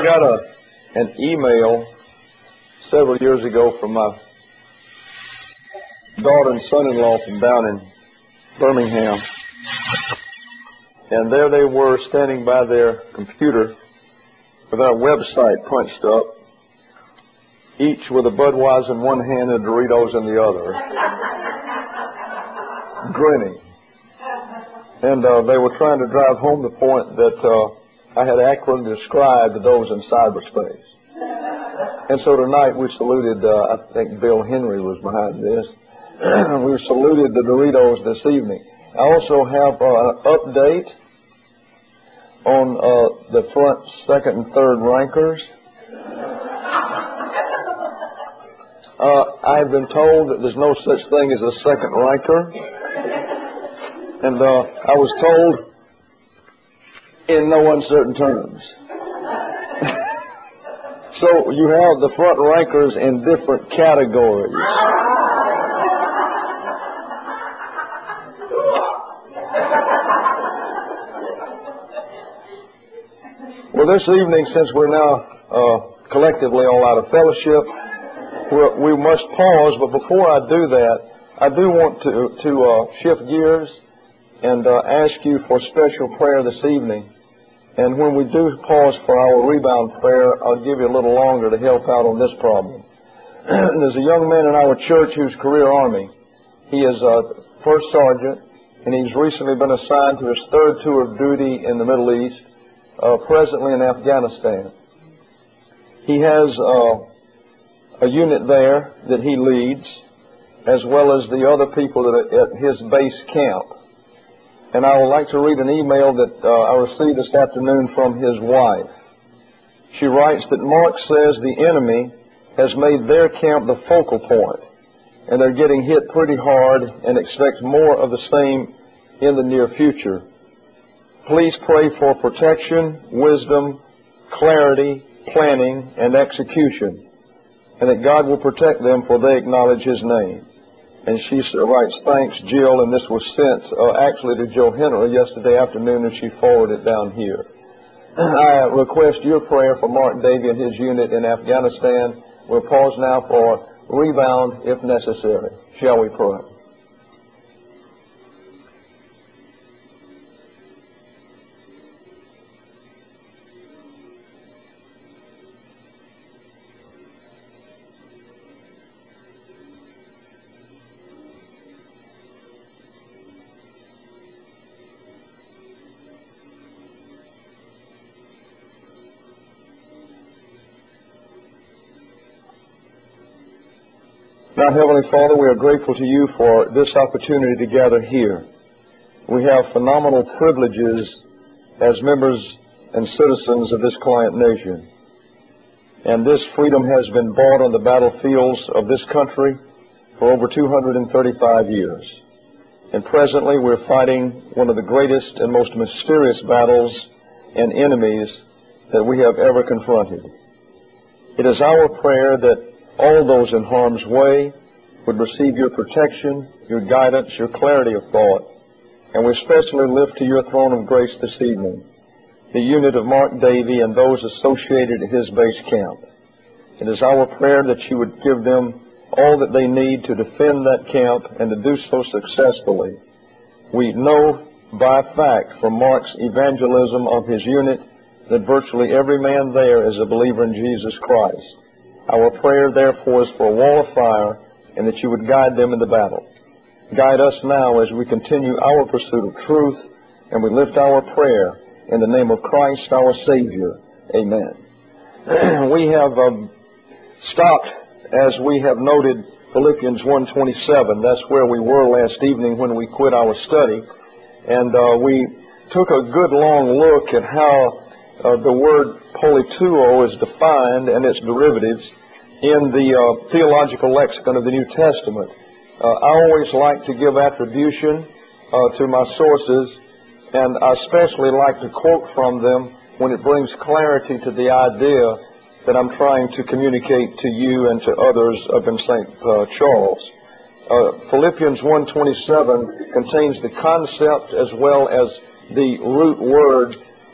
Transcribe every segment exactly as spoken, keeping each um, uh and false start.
I got a an email several years ago from my daughter and son-in-law from down in Birmingham. And there they were standing by their computer with our website punched up, each with a Budweiser in one hand and Doritos in the other, grinning. And uh, they were trying to drive home the point that uh, I had accurately described those in cyberspace. And so tonight we saluted, uh, I think Bill Henry was behind this, we saluted the Doritos this evening. I also have uh, an update on uh, the front second and third rankers. Uh, I've been told that there's no such thing as a second ranker. And uh, I was told in no uncertain terms. So you have the front rankers in different categories. Well, this evening, since we're now uh, collectively all out of fellowship, we're, we must pause. But before I do that, I do want to, to uh, shift gears and uh, ask you for special prayer this evening. And when we do pause for our rebound prayer, I'll give you a little longer to help out on this problem. There's a young man in our church who's career Army. He is a first sergeant, and he's recently been assigned to his third tour of duty in the Middle East, uh, presently in Afghanistan. He has uh, a unit there that he leads, as well as the other people that are at his base camp. And I would like to read an email that uh, I received this afternoon from his wife. She writes that Mark says the enemy has made their camp the focal point, and they're getting hit pretty hard and expect more of the same in the near future. Please pray for protection, wisdom, clarity, planning, and execution, and that God will protect them, for they acknowledge His name. And she writes, thanks, Jill, and this was sent uh, actually to Joe Henry yesterday afternoon, and she forwarded it down here. I request your prayer for Mark Davey and his unit in Afghanistan. We'll pause now for rebound if necessary. Shall we pray? Now, Heavenly Father, we are grateful to you for this opportunity to gather here. We have phenomenal privileges as members and citizens of this client nation. And this freedom has been bought on the battlefields of this country for over two hundred thirty-five years. And presently we're fighting one of the greatest and most mysterious battles and enemies that we have ever confronted. It is our prayer that all those in harm's way would receive your protection, your guidance, your clarity of thought. And we especially lift to your throne of grace this evening the unit of Mark Davey and those associated at his base camp. It is our prayer that you would give them all that they need to defend that camp and to do so successfully. We know by fact from Mark's evangelism of his unit that virtually every man there is a believer in Jesus Christ. Our prayer, therefore, is for a wall of fire and that you would guide them in the battle. Guide us now as we continue our pursuit of truth, and we lift our prayer in the name of Christ, our Savior. Amen. We have um, stopped, as we have noted, Philippians one twenty-seven. That's where we were last evening when we quit our study. And uh, we took a good long look at how uh, the word polituo is defined and its derivatives in the uh, theological lexicon of the New Testament. Uh, I always like to give attribution uh, to my sources, and I especially like to quote from them when it brings clarity to the idea that I'm trying to communicate to you and to others up in Saint Uh, Charles. Uh, Philippians one twenty-seven contains the concept as well as the root word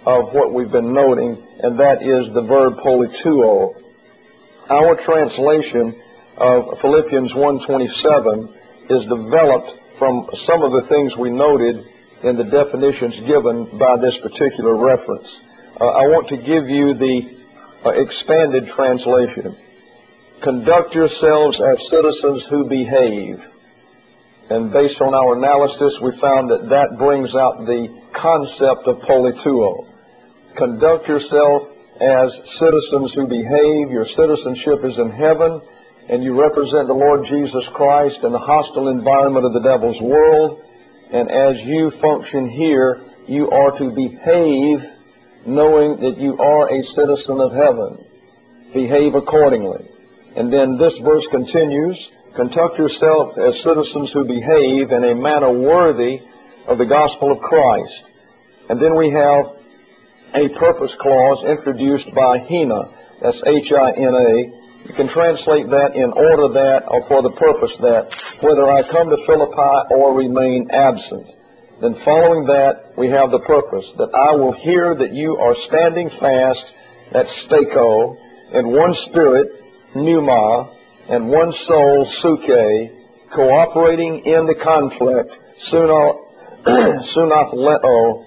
of what we've been noting, and that is the verb polituo. Our translation of Philippians one twenty-seven is developed from some of the things we noted in the definitions given by this particular reference. Uh, I want to give you the uh, expanded translation. Conduct yourselves as citizens who behave. And based on our analysis, we found that that brings out the concept of polituo. Conduct yourself as citizens who behave. Your citizenship is in heaven, and you represent the Lord Jesus Christ in the hostile environment of the devil's world. And as you function here, you are to behave knowing that you are a citizen of heaven. Behave accordingly. And then this verse continues, conduct yourself as citizens who behave in a manner worthy of the gospel of Christ. And then we have a purpose clause introduced by Hina. That's H I N A. You can translate that in order that or for the purpose that, whether I come to Philippi or remain absent. Then following that, we have the purpose, that I will hear that you are standing fast, that's stako, in one spirit, pneuma, and one soul, suke, cooperating in the conflict, sunathleo,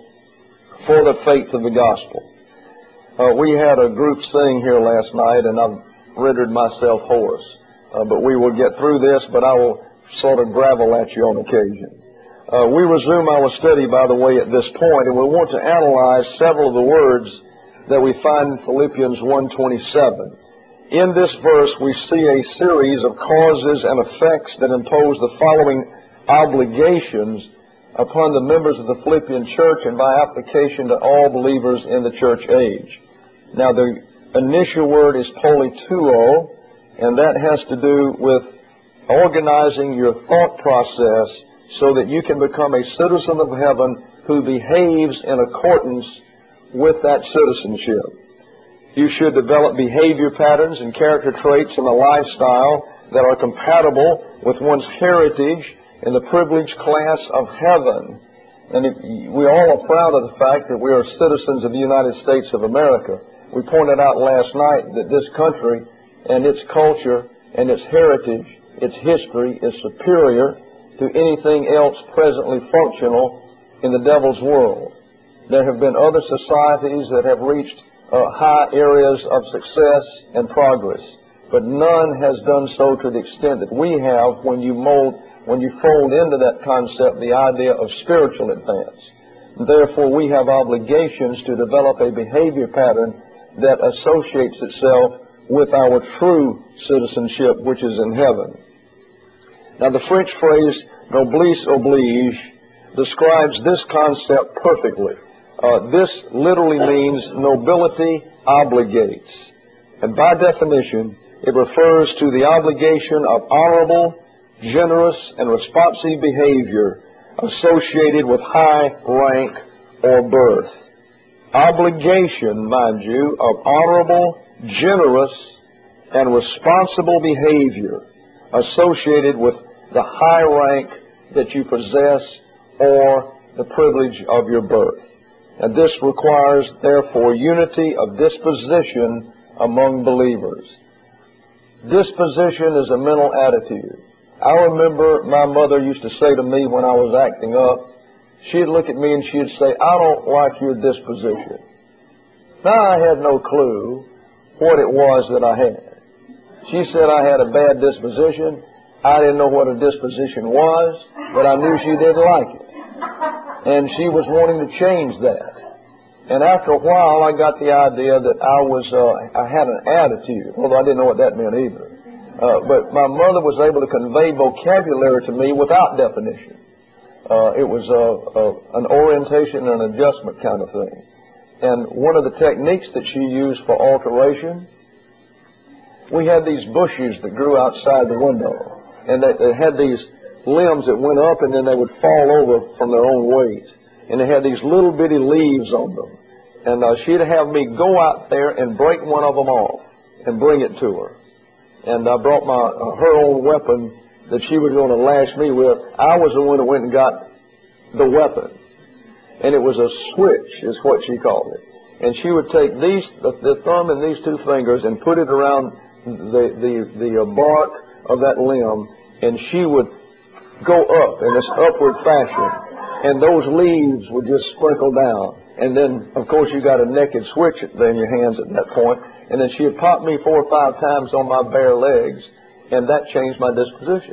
for the faith of the gospel. Uh, we had a group sing here last night, and I've rendered myself hoarse. Uh, but we will get through this, but I will sort of gravel at you on occasion. Uh, we resume our study, by the way, at this point, and we want to analyze several of the words that we find in Philippians one twenty-seven. In this verse, we see a series of causes and effects that impose the following obligations upon the members of the Philippian church and by application to all believers in the church age. Now, the initial word is polituo, and that has to do with organizing your thought process so that you can become a citizen of heaven who behaves in accordance with that citizenship. You should develop behavior patterns and character traits in a lifestyle that are compatible with one's heritage in the privileged class of heaven. And if we all are proud of the fact that we are citizens of the United States of America. We pointed out last night that this country and its culture and its heritage, its history, is superior to anything else presently functional in the devil's world. There have been other societies that have reached uh, high areas of success and progress, but none has done so to the extent that we have when you mold, when you fold into that concept the idea of spiritual advance. And therefore, we have obligations to develop a behavior pattern that associates itself with our true citizenship, which is in heaven. Now, the French phrase noblesse oblige describes this concept perfectly. Uh, this literally means nobility obligates. And by definition, it refers to the obligation of honorable, generous, and responsive behavior associated with high rank or birth. Obligation, mind you, of honorable, generous, and responsible behavior associated with the high rank that you possess or the privilege of your birth. And this requires, therefore, unity of disposition among believers. Disposition is a mental attitude. I remember my mother used to say to me when I was acting up, she'd look at me and she'd say, I don't like your disposition. Now, I had no clue what it was that I had. She said I had a bad disposition. I didn't know what a disposition was, but I knew she didn't like it. And she was wanting to change that. And after a while, I got the idea that I was, uh, I had an attitude, although I didn't know what that meant either. Uh, but my mother was able to convey vocabulary to me without definition. Uh, it was uh, uh, an orientation and an adjustment kind of thing. And one of the techniques that she used for alteration, we had these bushes that grew outside the window. And they, they had these limbs that went up and then they would fall over from their own weight. And they had these little bitty leaves on them. And uh, she'd have me go out there and break one of them off and bring it to her. And I brought my uh, her own weapon that she was going to lash me with. I was the one that went and got the weapon. And it was a switch, is what she called it. and she would take these, the, the thumb and these two fingers and put it around the, the, the bark of that limb, and she would go up in this upward fashion, and those leaves would just sprinkle down. And then, of course, you got a naked switch there in your hands at that point, and then she would pop me four or five times on my bare legs, and that changed my disposition.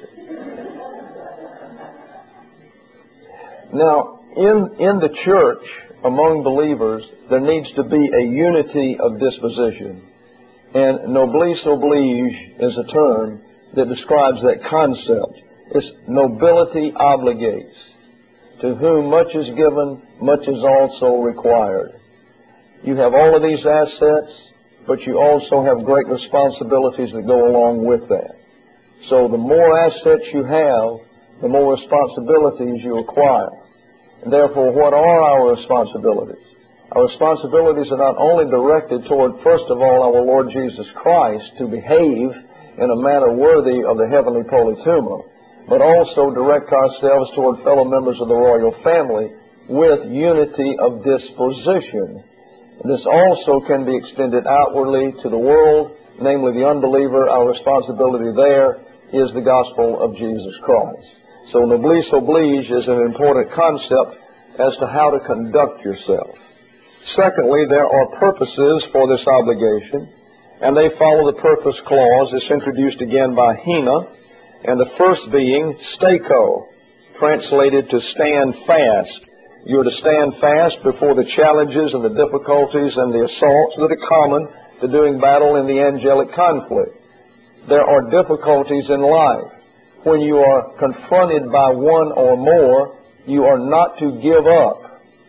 Now, in, in the church, among believers, there needs to be a unity of disposition. And noblesse oblige is a term that describes that concept. It's nobility obligates. To whom much is given, much is also required. You have all of these assets, but you also have great responsibilities that go along with that. So the more assets you have, the more responsibilities you acquire. And therefore, what are our responsibilities? Our responsibilities are not only directed toward, first of all, our Lord Jesus Christ to behave in a manner worthy of the heavenly polytuma, but also direct ourselves toward fellow members of the royal family with unity of disposition. This also can be extended outwardly to the world, namely the unbeliever. Our responsibility there is the gospel of Jesus Christ. So noblesse oblige is an important concept as to how to conduct yourself. Secondly, there are purposes for this obligation, and they follow the purpose clause. It's introduced again by Hina, and the first being stako, translated to stand fast. You're to stand fast before the challenges and the difficulties and the assaults that are common to doing battle in the angelic conflict. There are difficulties in life. When you are confronted by one or more, you are not to give up.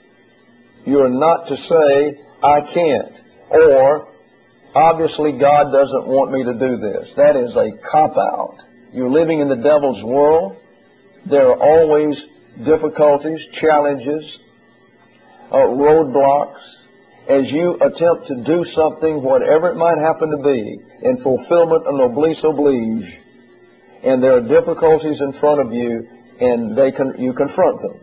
You are not to say, I can't, or obviously God doesn't want me to do this. That is a cop-out. You're living in the devil's world. There are always difficulties, challenges, uh, roadblocks, as you attempt to do something, whatever it might happen to be, in fulfillment of noblesse oblige. And there are difficulties in front of you, and they con- you confront them.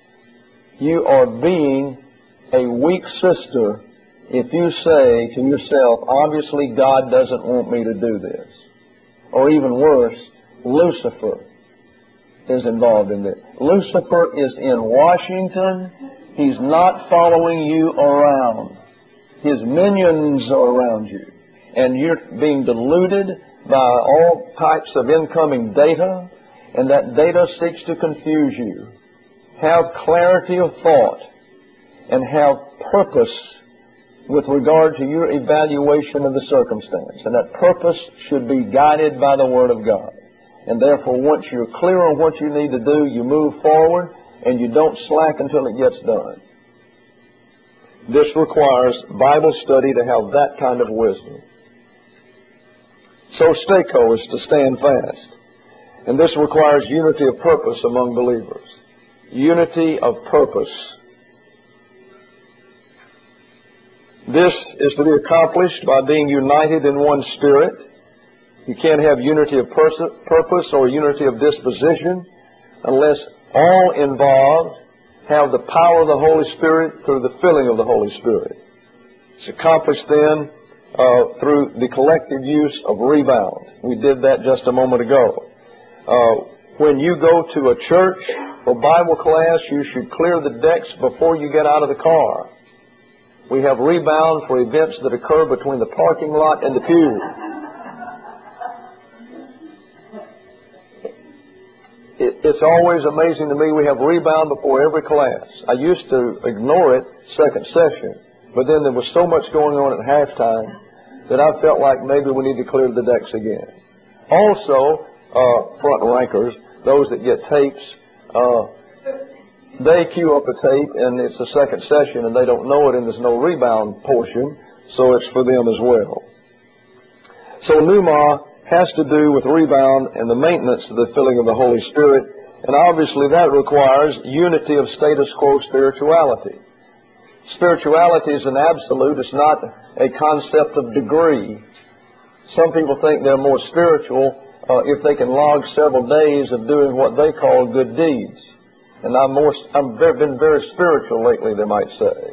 You are being a weak sister if you say to yourself, obviously God doesn't want me to do this. Or even worse, Lucifer is involved in this. Lucifer is in Washington. He's not following you around. His minions are around you. And you're being deluded by all types of incoming data, and that data seeks to confuse you. Have clarity of thought and have purpose with regard to your evaluation of the circumstance. And that purpose should be guided by the Word of God. And therefore, once you're clear on what you need to do, you move forward and you don't slack until it gets done. This requires Bible study to have that kind of wisdom. So stako is to stand fast. And this requires unity of purpose among believers. Unity of purpose. This is to be accomplished by being united in one spirit. You can't have unity of pers- purpose or unity of disposition unless all involved have the power of the Holy Spirit through the filling of the Holy Spirit. It's accomplished then uh, through the collective use of rebound. We did that just a moment ago. Uh, when you go to a church or Bible class, you should clear the decks before you get out of the car. We have rebound for events that occur between the parking lot and the pew. It, it's always amazing to me we have rebound before every class. I used to ignore it second session, but then there was so much going on at halftime that I felt like maybe we need to clear the decks again. Also, uh, front rankers, those that get tapes, uh, they queue up a tape and it's the second session and they don't know it and there's no rebound portion, so it's for them as well. So pneuma has to do with rebound and the maintenance of the filling of the Holy Spirit, and obviously that requires unity of status quo spirituality. Spirituality is an absolute. It's not a concept of degree. Some people think they're more spiritual uh, if they can log several days of doing what they call good deeds. And I'm more, I've been very spiritual lately, they might say.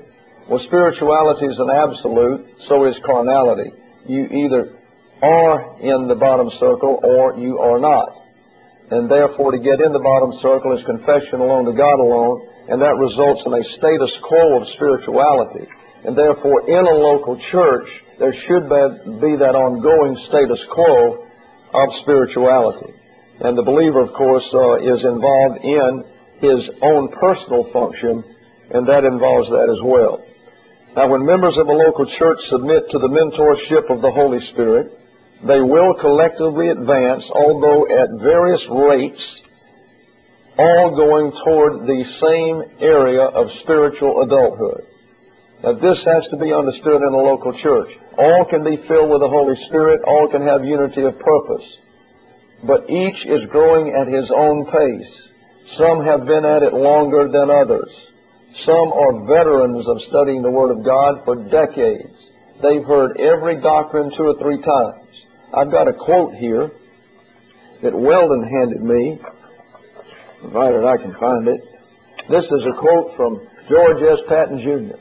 Well, spirituality is an absolute, so is carnality. You either are in the bottom circle or you are not. And therefore, to get in the bottom circle is confession alone to God alone, and that results in a status quo of spirituality. And therefore, in a local church, there should be that ongoing status quo of spirituality. And the believer, of course, uh, is involved in his own personal function, and that involves that as well. Now, when members of a local church submit to the mentorship of the Holy Spirit, they will collectively advance, although at various rates, all going toward the same area of spiritual adulthood. Now, this has to be understood in a local church. All can be filled with the Holy Spirit. All can have unity of purpose. But each is growing at his own pace. Some have been at it longer than others. Some are veterans of studying the Word of God for decades. They've heard every doctrine two or three times. I've got a quote here that Weldon handed me, provided I can find it. This is a quote from George S. Patton, Junior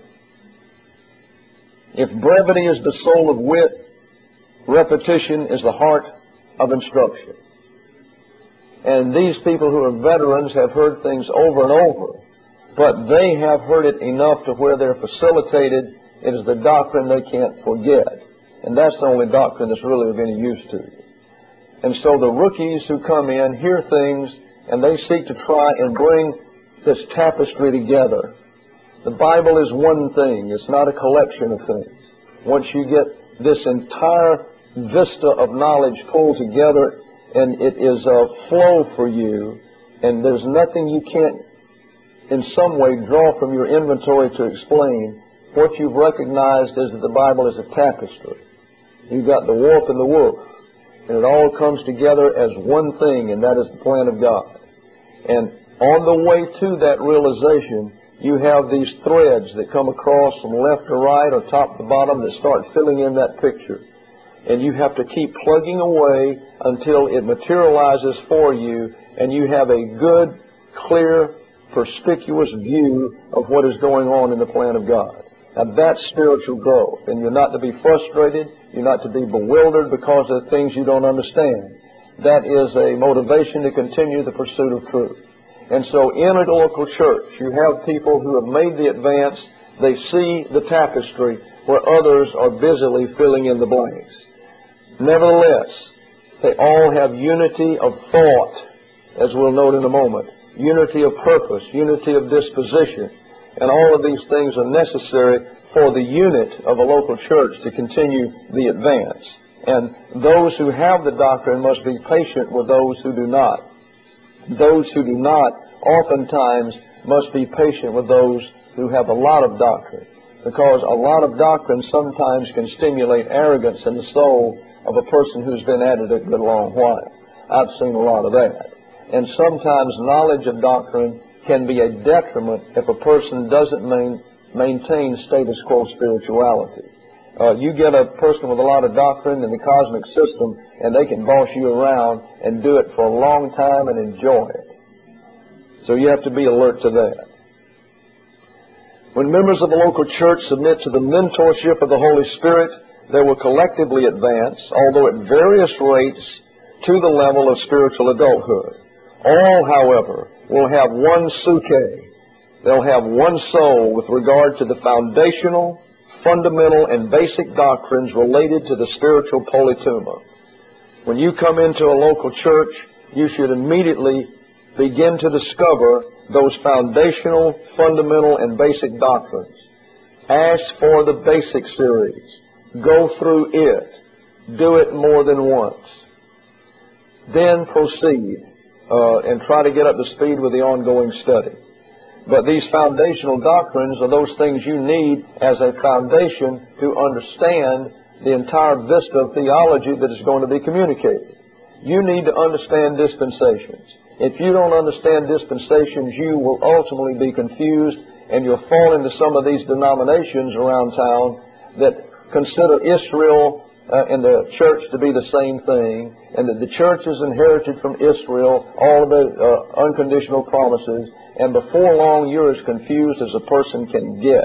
If brevity is the soul of wit, repetition is the heart of instruction. And these people who are veterans have heard things over and over, but they have heard it enough to where they're facilitated. It is the doctrine they can't forget. And that's the only doctrine that's really of any use to you. And so the rookies who come in hear things, and they seek to try and bring this tapestry together. The Bible is one thing. It's not a collection of things. Once you get this entire vista of knowledge pulled together, and it is a flow for you, and there's nothing you can't in some way draw from your inventory to explain, what you've recognized is that the Bible is a tapestry. You've got the warp and the woof, and it all comes together as one thing, and that is the plan of God. And on the way to that realization, you have these threads that come across from left to right or top to bottom that start filling in that picture. And you have to keep plugging away until it materializes for you, and you have a good, clear, perspicuous view of what is going on in the plan of God. Now, that's spiritual growth. And you're not to be frustrated. You're not to be bewildered because of things you don't understand. That is a motivation to continue the pursuit of truth. And so in a local church, you have people who have made the advance. They see the tapestry where others are busily filling in the blanks. Nevertheless, they all have unity of thought, as we'll note in a moment, unity of purpose, unity of disposition. And all of these things are necessary for the unit of a local church to continue the advance. And those who have the doctrine must be patient with those who do not. Those who do not oftentimes must be patient with those who have a lot of doctrine, because a lot of doctrine sometimes can stimulate arrogance in the soul of a person who's been at it a good long while. I've seen a lot of that. And sometimes knowledge of doctrine can be a detriment if a person doesn't main, maintain status quo spirituality. Uh, you get a person with a lot of doctrine in the cosmic system, and they can boss you around and do it for a long time and enjoy it. So you have to be alert to that. When members of a local church submit to the mentorship of the Holy Spirit, they will collectively advance, although at various rates, to the level of spiritual adulthood. All, however, will have one suke. They'll have one soul with regard to the foundational, fundamental, and basic doctrines related to the spiritual polytuma. When you come into a local church, you should immediately begin to discover those foundational, fundamental, and basic doctrines. Ask for the basic series. Go through it. Do it more than once. Then proceed uh, and try to get up to speed with the ongoing study. But these foundational doctrines are those things you need as a foundation to understand the entire vista of theology that is going to be communicated. You need to understand dispensations. If you don't understand dispensations, you will ultimately be confused, and you'll fall into some of these denominations around town that consider Israel uh, and the church to be the same thing, and that the church is inherited from Israel, all of the uh, unconditional promises, and before long you're as confused as a person can get.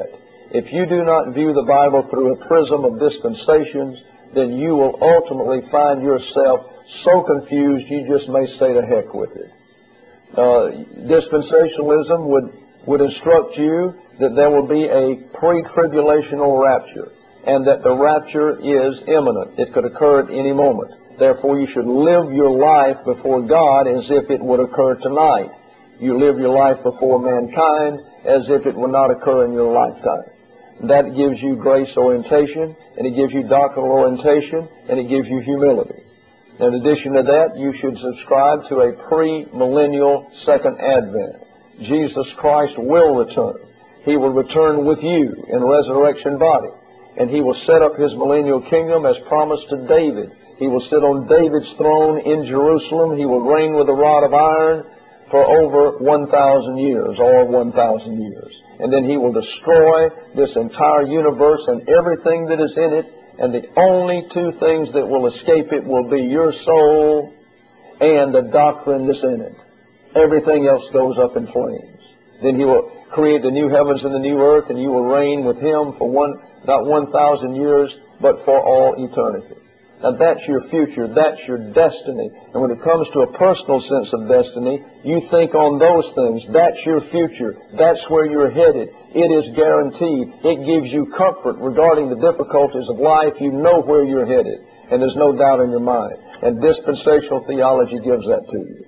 If you do not view the Bible through a prism of dispensations, then you will ultimately find yourself so confused you just may say to heck with it. Uh, dispensationalism would, would instruct you that there will be a pre-tribulational rapture, and that the rapture is imminent. It could occur at any moment. Therefore, you should live your life before God as if it would occur tonight. You live your life before mankind as if it would not occur in your lifetime. That gives you grace orientation, and it gives you doctrinal orientation, and it gives you humility. In addition to that, you should subscribe to a pre-millennial second advent. Jesus Christ will return. He will return with you in resurrection body. And He will set up His millennial kingdom as promised to David. He will sit on David's throne in Jerusalem. He will reign with a rod of iron for over one thousand years, or one thousand years. And then He will destroy this entire universe and everything that is in it. And the only two things that will escape it will be your soul and the doctrine that's in it. Everything else goes up in flames. Then He will create the new heavens and the new earth, and you will reign with Him for one, not one thousand years, but for all eternity. Now that's your future, that's your destiny. And when it comes to a personal sense of destiny, you think on those things. That's your future. That's where you're headed. It is guaranteed. It gives you comfort regarding the difficulties of life. You know where you're headed, and there's no doubt in your mind. And dispensational theology gives that to you.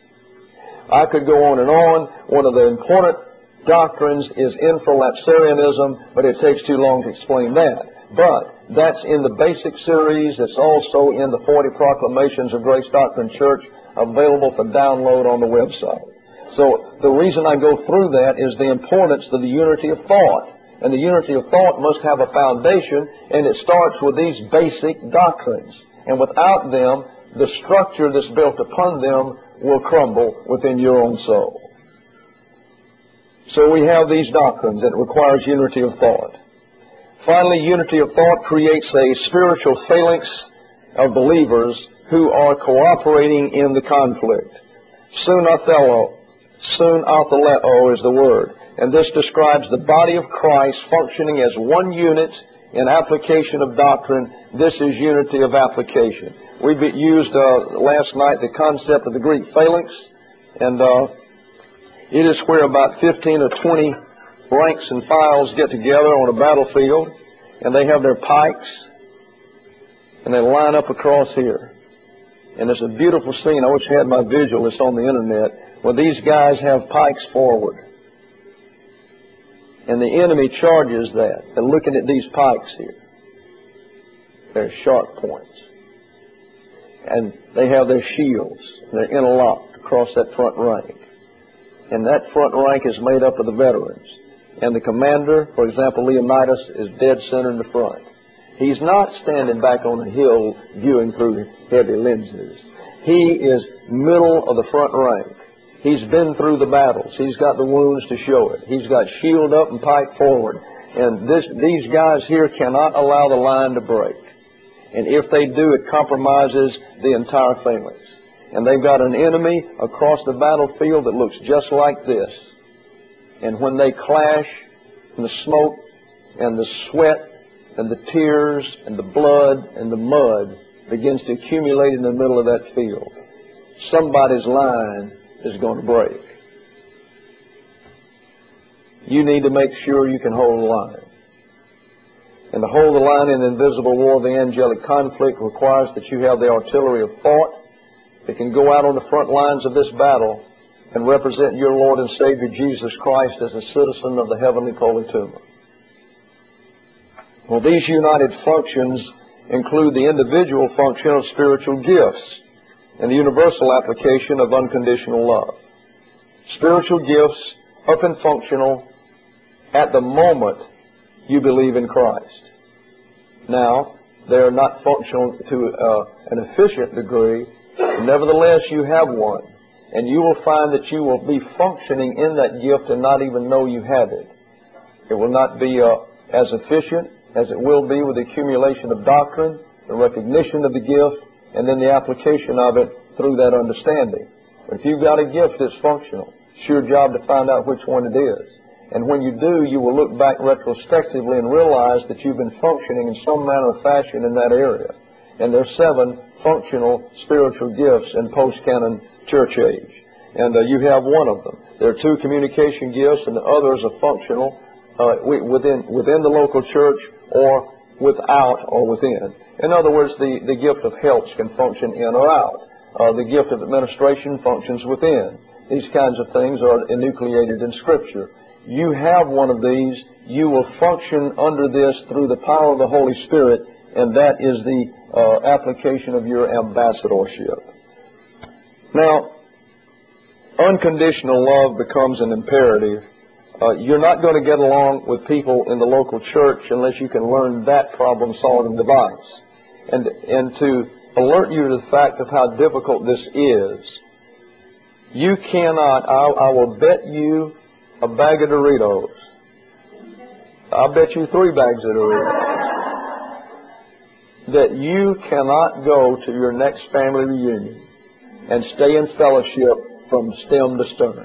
I could go on and on. One of the important doctrines is infralapsarianism, but it takes too long to explain that. But that's in the basic series. It's also in the forty Proclamations of Grace Doctrine Church, available for download on the website. So the reason I go through that is the importance of the unity of thought. And the unity of thought must have a foundation, and it starts with these basic doctrines. And without them, the structure that's built upon them will crumble within your own soul. So we have these doctrines, and it requires unity of thought. Finally, unity of thought creates a spiritual phalanx of believers who are cooperating in the conflict. Sunathello, sunatheleo is the word. And this describes the body of Christ functioning as one unit in application of doctrine. This is unity of application. We used uh, last night the concept of the Greek phalanx, and uh, it is where about fifteen or twenty ranks and files get together on a battlefield, and they have their pikes, and they line up across here. And it's a beautiful scene. I wish I had my visual. It's on the internet, where these guys have pikes forward. And the enemy charges that. They're looking at these pikes here. They're sharp points. And they have their shields. They're interlocked across that front rank. And that front rank is made up of the veterans. And the commander, for example, Leonidas, is dead center in the front. He's not standing back on a hill viewing through heavy lenses. He is middle of the front rank. He's been through the battles. He's got the wounds to show it. He's got shield up and pike forward. And this, these guys here cannot allow the line to break. And if they do, it compromises the entire phalanx. And they've got an enemy across the battlefield that looks just like this. And when they clash, and the smoke and the sweat and the tears and the blood and the mud begins to accumulate in the middle of that field, somebody's line is going to break. You need to make sure you can hold the line. And to hold the line in the invisible war of the angelic conflict requires that you have the artillery of thought that can go out on the front lines of this battle and represent your Lord and Savior Jesus Christ as a citizen of the heavenly Politeuma. Well, these united functions include the individual function of spiritual gifts and the universal application of unconditional love. Spiritual gifts up and functional at the moment you believe in Christ. Now, they are not functional to uh, an efficient degree. Nevertheless, you have one. And you will find that you will be functioning in that gift and not even know you have it. It will not be uh, as efficient as it will be with the accumulation of doctrine, the recognition of the gift, and then the application of it through that understanding. But if you've got a gift that's functional, it's your job to find out which one it is. And when you do, you will look back retrospectively and realize that you've been functioning in some manner or fashion in that area. And there are seven functional spiritual gifts in post-canon church age. And uh, you have one of them. There are two communication gifts, and the others are functional uh, within within the local church or without or within. In other words, the, the gift of helps can function in or out. Uh, the gift of administration functions within. These kinds of things are enucleated in Scripture. You have one of these. You will function under this through the power of the Holy Spirit, and that is the uh, application of your ambassadorship. Now, unconditional love becomes an imperative. Uh, you're not going to get along with people in the local church unless you can learn that problem-solving device. And, and to alert you to the fact of how difficult this is, you cannot, I, I will bet you a bag of Doritos. I'll bet you three bags of Doritos. That you cannot go to your next family reunion and stay in fellowship from stem to stern.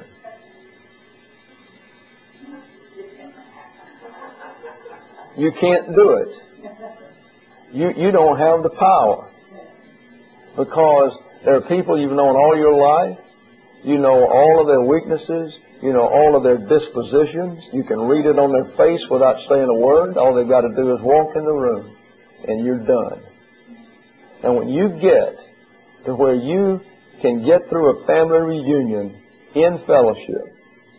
You can't do it. You, you don't have the power. Because there are people you've known all your life. You know all of their weaknesses. You know all of their dispositions. You can read it on their face without saying a word. All they've got to do is walk in the room, and you're done. And when you get to where you can get through a family reunion in fellowship,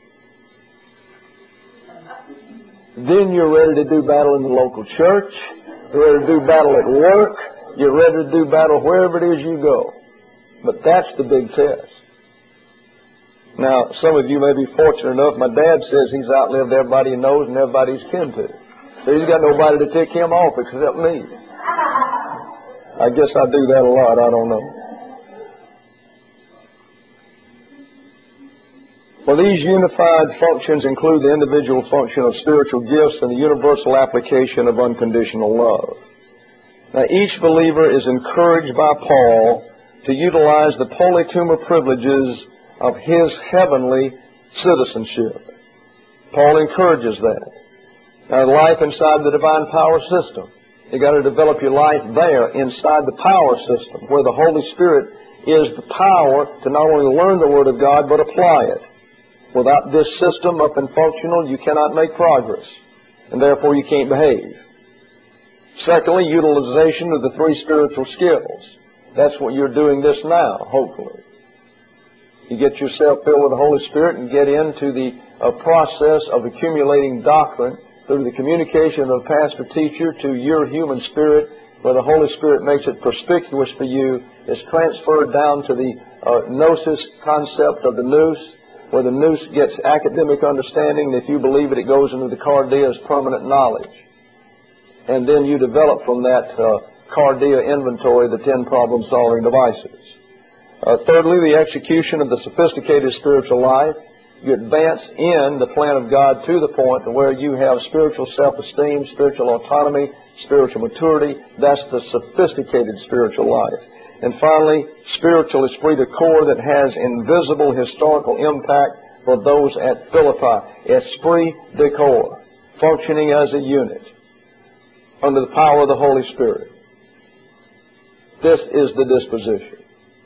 then you're ready to do battle in the local church. You're ready to do battle at work. You're ready to do battle wherever it is you go. But that's the big test. Now, some of you may be fortunate enough. My dad says he's outlived everybody he knows and everybody he's kin to. So he's got nobody to take him off except me. I guess I do that a lot. I don't know. Well, these unified functions include the individual function of spiritual gifts and the universal application of unconditional love. Now, each believer is encouraged by Paul to utilize the polytuma privileges of his heavenly citizenship. Paul encourages that. Now, life inside the divine power system. You've got to develop your life there inside the power system where the Holy Spirit is the power to not only learn the Word of God but apply it. Without this system up and functional, you cannot make progress, and therefore you can't behave. Secondly, utilization of the three spiritual skills. That's what you're doing this now, hopefully. You get yourself filled with the Holy Spirit and get into the uh, process of accumulating doctrine through the communication of the pastor-teacher to your human spirit, where the Holy Spirit makes it perspicuous for you. It's transferred down to the uh, gnosis concept of the nous, where the nous gets academic understanding, and if you believe it, it goes into the cardia as permanent knowledge. And then you develop from that uh, cardia inventory the ten problem-solving devices. Uh, thirdly, the execution of the sophisticated spiritual life. You advance in the plan of God to the point to where you have spiritual self-esteem, spiritual autonomy, spiritual maturity. That's the sophisticated spiritual life. And finally, spiritual esprit de corps that has invisible historical impact for those at Philippi. Esprit de corps, functioning as a unit under the power of the Holy Spirit. This is the disposition.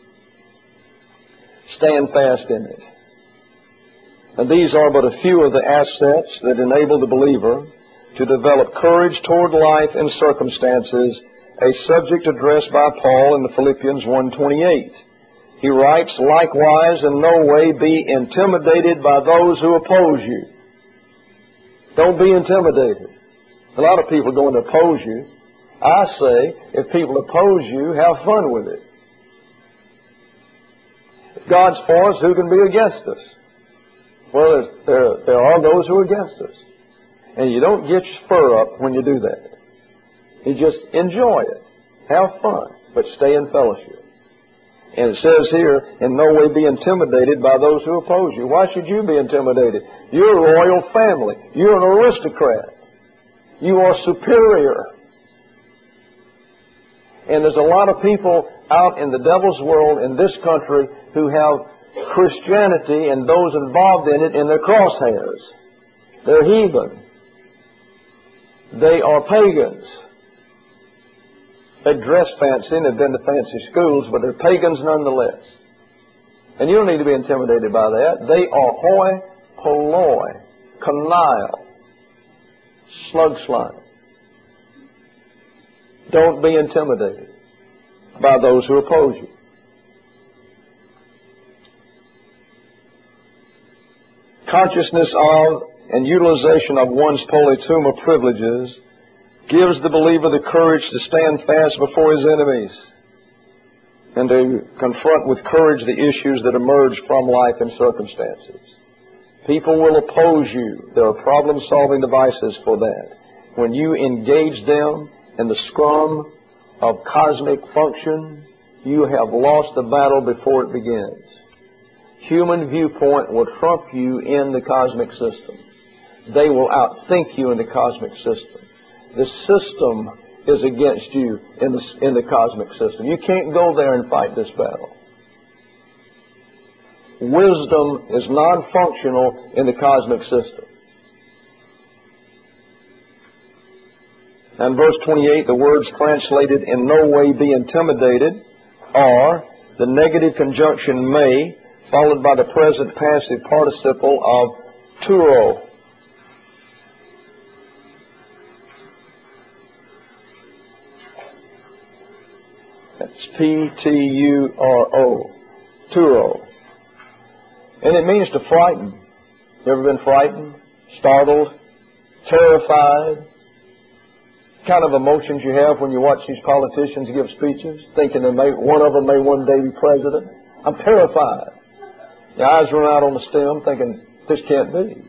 Stand fast in it. And these are but a few of the assets that enable the believer to develop courage toward life in circumstances, a subject addressed by Paul in the Philippians one twenty-eight. He writes, likewise in no way be intimidated by those who oppose you. Don't be intimidated. A lot of people are going to oppose you. I say, if people oppose you, have fun with it. If God's for us, who can be against us? Well, there, there are those who are against us. And you don't get your spur up when you do that. You just enjoy it. Have fun, but stay in fellowship. And it says here, in no way be intimidated by those who oppose you. Why should you be intimidated? You're a royal family. You're an aristocrat. You are superior. And there's a lot of people out in the devil's world in this country who have Christianity and those involved in it in their crosshairs. They're heathen. They are pagans. They dress fancy and they've been to fancy schools, but they're pagans nonetheless. And you don't need to be intimidated by that. They are hoi polloi, canaille, slug slime. Don't be intimidated by those who oppose you. Consciousness of and utilization of one's politeuma privileges gives the believer the courage to stand fast before his enemies and to confront with courage the issues that emerge from life and circumstances. People will oppose you. There are problem-solving devices for that. When you engage them in the scrum of cosmic function, you have lost the battle before it begins. Human viewpoint will trump you in the cosmic system. They will outthink you in the cosmic system. The system is against you in the, in the cosmic system. You can't go there and fight this battle. Wisdom is non-functional in the cosmic system. And verse twenty-eight, the words translated "in no way be intimidated" are the negative conjunction may, followed by the present passive participle of turo. That's P T U R O. Turo. And it means to frighten. You ever been frightened, startled, terrified? Kind of emotions you have when you watch these politicians give speeches, thinking that may, one of them may one day be president. I'm terrified. Your eyes run out on the stem thinking, this can't be.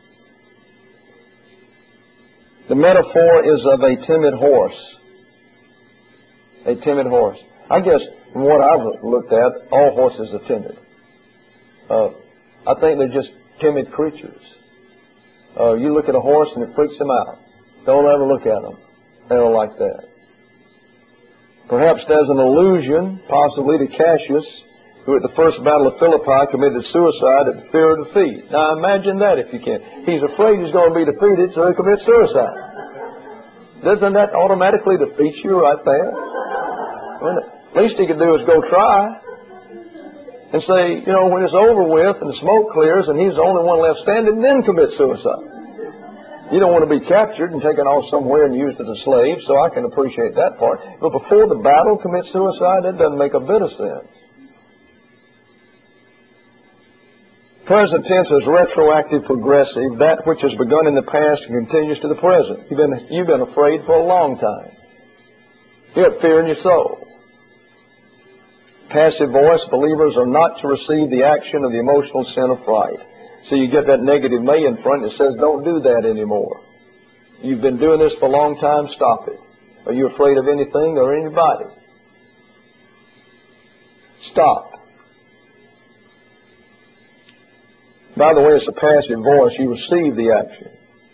The metaphor is of a timid horse. A timid horse. I guess from what I've looked at, all horses are timid. Uh, I think they're just timid creatures. Uh, you look at a horse and it freaks them out. Don't ever look at them. They don't like that. Perhaps there's an allusion, possibly, to Cassius, who at the first battle of Philippi committed suicide at the fear of defeat. Now imagine that if you can. He's afraid he's going to be defeated, so he commits suicide. Doesn't that automatically defeat you right there? Well, at least he could do is go try and say, you know, when it's over with and the smoke clears and he's the only one left standing, then commit suicide. You don't want to be captured and taken off somewhere and used as a slave, so I can appreciate that part. But before the battle, commit suicide, that doesn't make a bit of sense. Present tense is retroactive progressive, that which has begun in the past and continues to the present. You've been, you've been afraid for a long time. You have fear in your soul. Passive voice, believers are not to receive the action of the emotional sin of fright. So you get that negative may in front that says, don't do that anymore. You've been doing this for a long time, stop it. Are you afraid of anything or anybody? Stop. By the way, it's a passive voice. You receive the action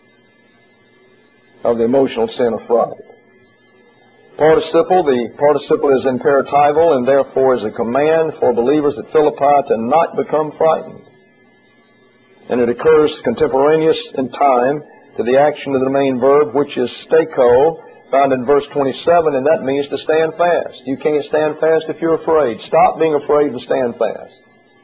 of the emotional sin of fright. Participle, the participle is imperatival and therefore is a command for believers at Philippi to not become frightened. And it occurs contemporaneous in time to the action of the main verb, which is stako, found in verse twenty-seven, and that means to stand fast. You can't stand fast if you're afraid. Stop being afraid and stand fast.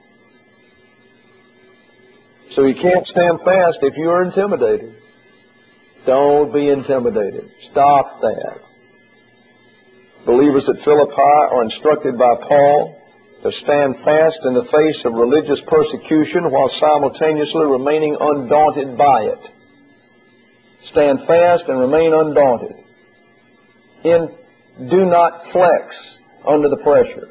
So you can't stand fast if you are intimidated. Don't be intimidated. Stop that. Believers at Philippi are instructed by Paul to stand fast in the face of religious persecution while simultaneously remaining undaunted by it. Stand fast and remain undaunted. In, do not flex under the pressure.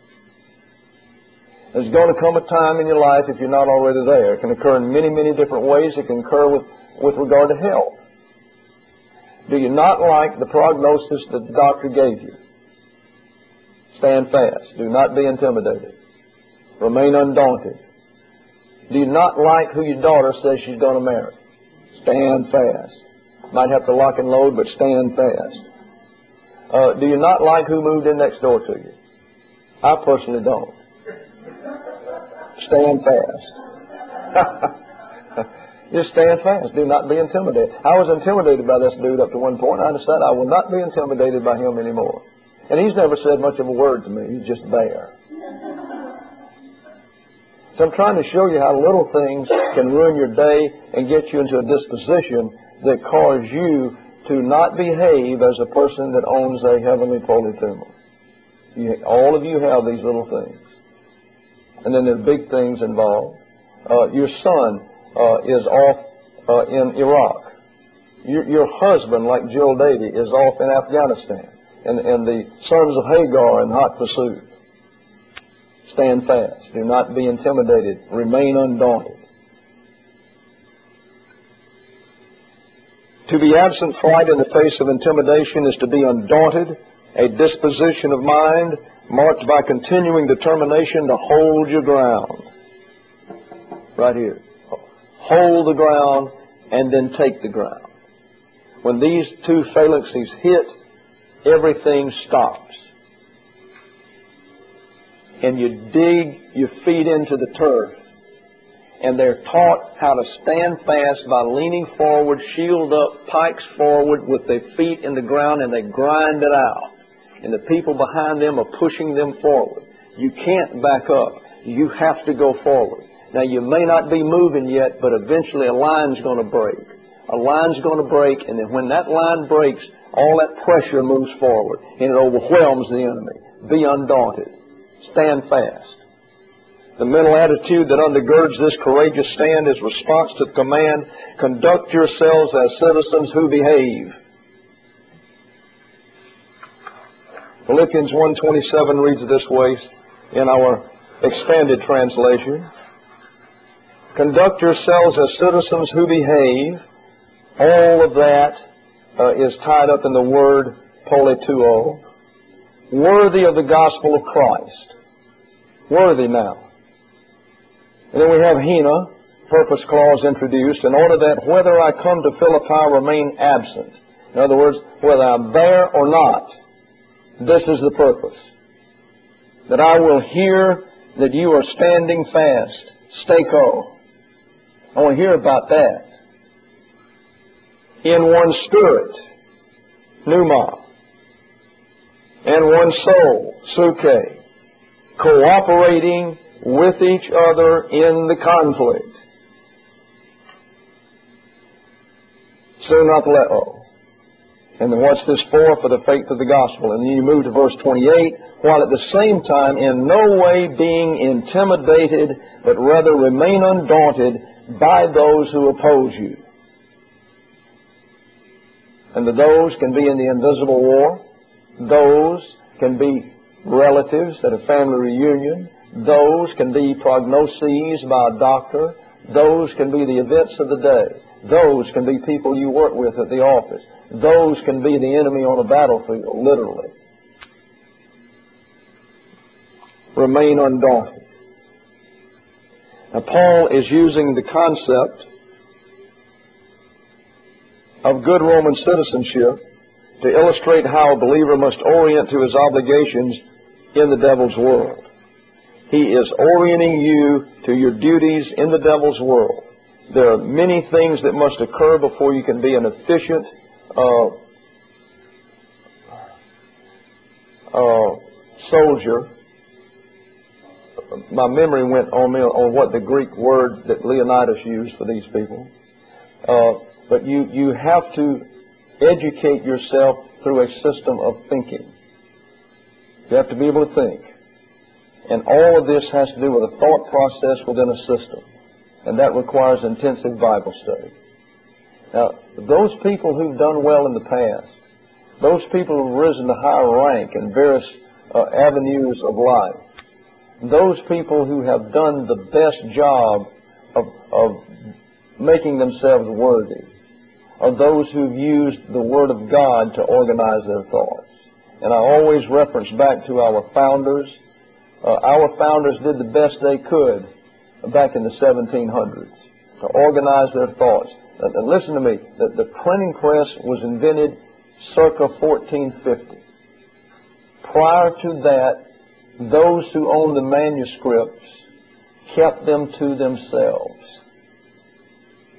There's going to come a time in your life, if you're not already there, it can occur in many, many different ways. It can occur with, with regard to health. Do you not like the prognosis that the doctor gave you? Stand fast. Do not be intimidated. Remain undaunted. Do you not like who your daughter says she's going to marry? Stand fast. Might have to lock and load, but stand fast. Uh, do you not like who moved in next door to you? I personally don't. Stand fast. Just stand fast. Do not be intimidated. I was intimidated by this dude up to one point. I decided I will not be intimidated by him anymore. And he's never said much of a word to me. He's just there. So I'm trying to show you how little things can ruin your day and get you into a disposition that cause you to not behave as a person that owns a heavenly polythemal. You, all of you have these little things. And then there are big things involved. Uh, your son uh, is off uh, in Iraq. Your, your husband, like Jill Davy, is off in Afghanistan. And, and the sons of Hagar in hot pursuit. Stand fast. Do not be intimidated. Remain undaunted. To be absent flight in the face of intimidation is to be undaunted, a disposition of mind marked by continuing determination to hold your ground. Right here. Hold the ground and then take the ground. When these two phalanxes hit, everything stops. And you dig your feet into the turf. And they're taught how to stand fast by leaning forward, shield up, pikes forward with their feet in the ground, and they grind it out. And the people behind them are pushing them forward. You can't back up. You have to go forward. Now, you may not be moving yet, but eventually a line's going to break. A line's going to break, and then when that line breaks, all that pressure moves forward, and it overwhelms the enemy. Be undaunted. Stand fast. The mental attitude that undergirds this courageous stand is response to the command, conduct yourselves as citizens who behave. Philippians one twenty-seven reads this way in our expanded translation. Conduct yourselves as citizens who behave. All of that uh, is tied up in the word polituo. Worthy of the gospel of Christ. Worthy now. And then we have Hina, purpose clause introduced, in order that whether I come to Philippi remain absent. In other words, whether I'm there or not, this is the purpose. That I will hear that you are standing fast. Stako. I want to hear about that. In one spirit. Pneuma. And one soul. Suke. Cooperating with each other in the conflict. Sunathleo. And then what's this for? For the faith of the gospel. And then you move to verse twenty-eight. While at the same time in no way being intimidated, but rather remain undaunted by those who oppose you. And the those can be in the invisible war. Those can be relatives at a family reunion. Those can be prognoses by a doctor. Those can be the events of the day. Those can be people you work with at the office. Those can be the enemy on a battlefield, literally. Remain undaunted. Now, Paul is using the concept of good Roman citizenship to illustrate how a believer must orient to his obligations in the devil's world. He is orienting you to your duties in the devil's world. There are many things that must occur before you can be an efficient uh, uh, soldier. My memory went on me on what the Greek word that Leonidas used for these people. Uh, but you, you have to educate yourself through a system of thinking. You have to be able to think. And all of this has to do with a thought process within a system. And that requires intensive Bible study. Now, those people who've done well in the past, those people who've risen to higher rank in various uh, avenues of life, those people who have done the best job of, of making themselves worthy, are those who've used the Word of God to organize their thoughts. And I always reference back to our founders. Uh, our founders did the best they could back in the seventeen hundreds to organize their thoughts. And, and listen to me, the, the printing press was invented circa fourteen fifty. Prior to that, those who owned the manuscripts kept them to themselves.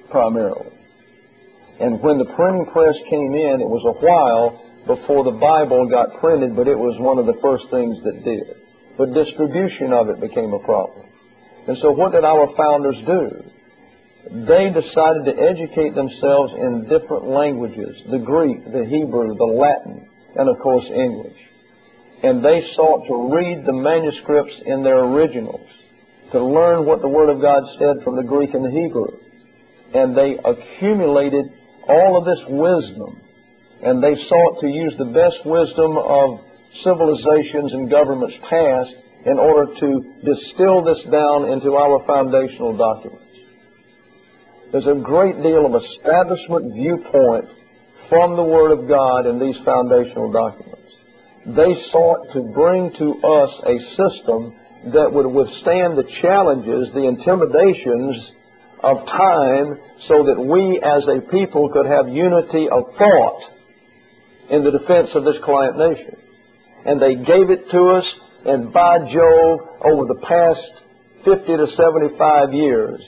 primarily. And when the printing press came in, it was a while before the Bible got printed, but it was one of the first things that did. But distribution of it became a problem. And so what did our founders do? They decided to educate themselves in different languages, the Greek, the Hebrew, the Latin, and of course English. And they sought to read the manuscripts in their originals, to learn what the Word of God said from the Greek and the Hebrew. And they accumulated all of this wisdom, and they sought to use the best wisdom of civilizations and governments past in order to distill this down into our foundational documents. There's a great deal of establishment viewpoint from the Word of God in these foundational documents. They sought to bring to us a system that would withstand the challenges, the intimidations of time, so that we as a people could have unity of thought in the defense of this client nation. And they gave it to us, and by Jove, over the past fifty to seventy-five years,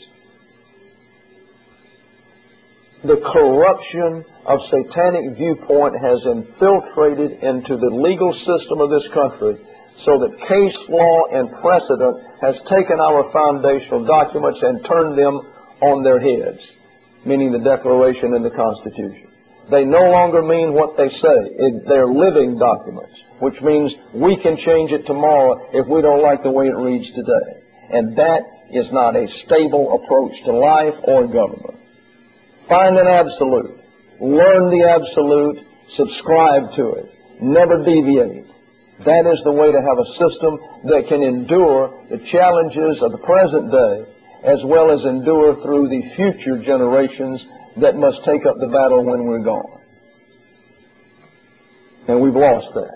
the corruption of satanic viewpoint has infiltrated into the legal system of this country, so that case law and precedent has taken our foundational documents and turned them on their heads, meaning the Declaration and the Constitution. They no longer mean what they say. They're living documents, which means we can change it tomorrow if we don't like the way it reads today. And that is not a stable approach to life or government. Find an absolute. Learn the absolute. Subscribe to it. Never deviate. That is the way to have a system that can endure the challenges of the present day, as well as endure through the future generations that must take up the battle when we're gone. And we've lost that.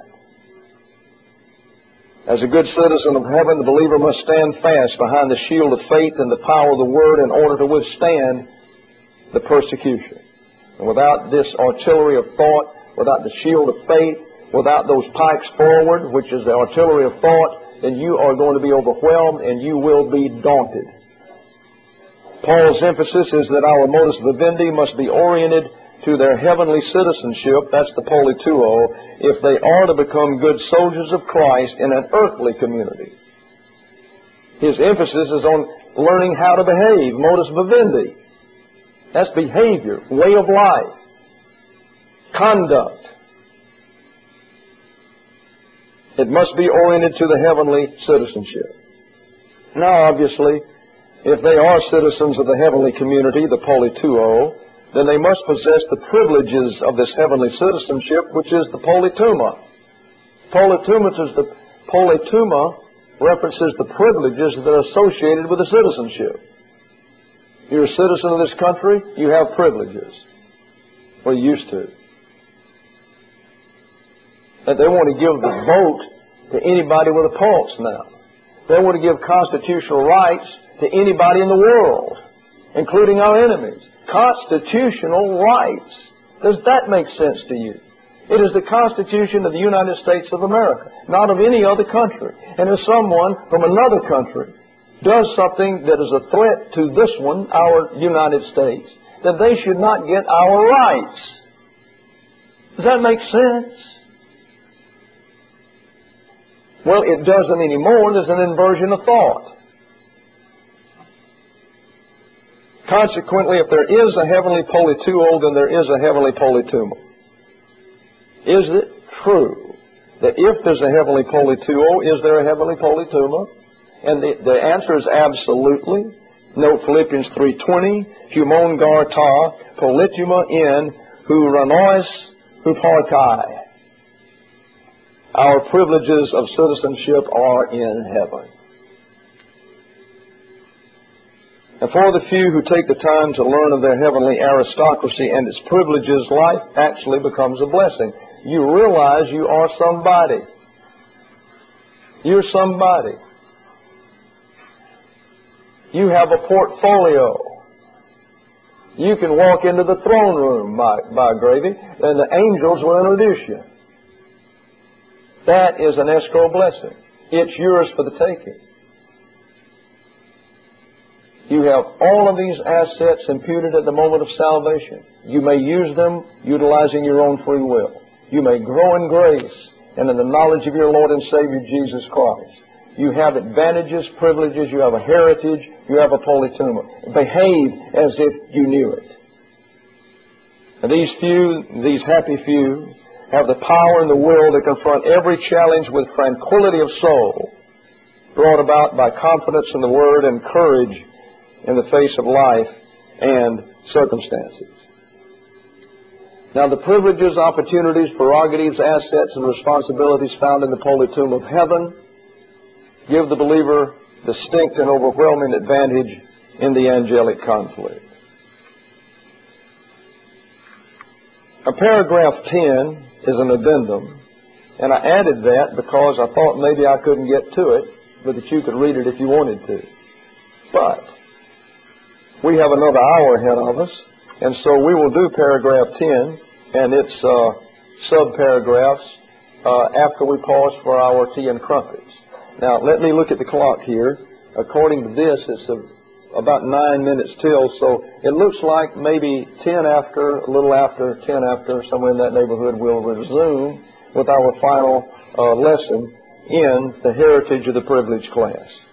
As a good citizen of heaven, the believer must stand fast behind the shield of faith and the power of the Word in order to withstand the persecution. And without this artillery of thought, without the shield of faith, without those pikes forward, which is the artillery of thought, then you are going to be overwhelmed and you will be daunted. Paul's emphasis is that our modus vivendi must be oriented to their heavenly citizenship, that's the polituo, if they are to become good soldiers of Christ in an earthly community. His emphasis is on learning how to behave, modus vivendi. That's behavior, way of life, conduct. It must be oriented to the heavenly citizenship. Now, obviously, if they are citizens of the heavenly community, the polituo, then they must possess the privileges of this heavenly citizenship, which is the politeuma. Politeuma is the politeuma references the privileges that are associated with the citizenship. You're a citizen of this country, you have privileges. Well, you used to. And they want to give the vote to anybody with a pulse now. They want to give constitutional rights to anybody in the world, including our enemies. Constitutional rights. Does that make sense to you? It is the Constitution of the United States of America, not of any other country. And if someone from another country does something that is a threat to this one, our United States, then they should not get our rights. Does that make sense? Well, it doesn't anymore. There's an inversion of thought. Consequently, if there is a heavenly polituo, then there is a heavenly politeuma. Is it true that if there's a heavenly polituo, is there a heavenly politeuma? And the, the answer is absolutely. Note Philippians three twenty, humon gar ta politeuma in huranois huparkai. Our privileges of citizenship are in heaven. And for the few who take the time to learn of their heavenly aristocracy and its privileges, life actually becomes a blessing. You realize you are somebody. You're somebody. You have a portfolio. You can walk into the throne room, by, by gravy, and the angels will introduce you. That is an escrow blessing. It's yours for the taking. You have all of these assets imputed at the moment of salvation. You may use them utilizing your own free will. You may grow in grace and in the knowledge of your Lord and Savior Jesus Christ. You have advantages, privileges, you have a heritage, you have a politeuma. Behave as if you knew it. And these few, these happy few, have the power and the will to confront every challenge with tranquility of soul, brought about by confidence in the Word and courage in the face of life and circumstances. Now, the privileges, opportunities, prerogatives, assets, and responsibilities found in the politeum of heaven give the believer distinct and overwhelming advantage in the angelic conflict. Now, paragraph ten is an addendum, and I added that because I thought maybe I couldn't get to it, but that you could read it if you wanted to. But we have another hour ahead of us, and so we will do paragraph ten and its uh, sub-paragraphs uh, after we pause for our tea and crumpets. Now, let me look at the clock here. According to this, it's a, about nine minutes till, so it looks like maybe ten after, a little after, ten after, somewhere in that neighborhood, we'll resume with our final uh, lesson in the heritage of the privileged class.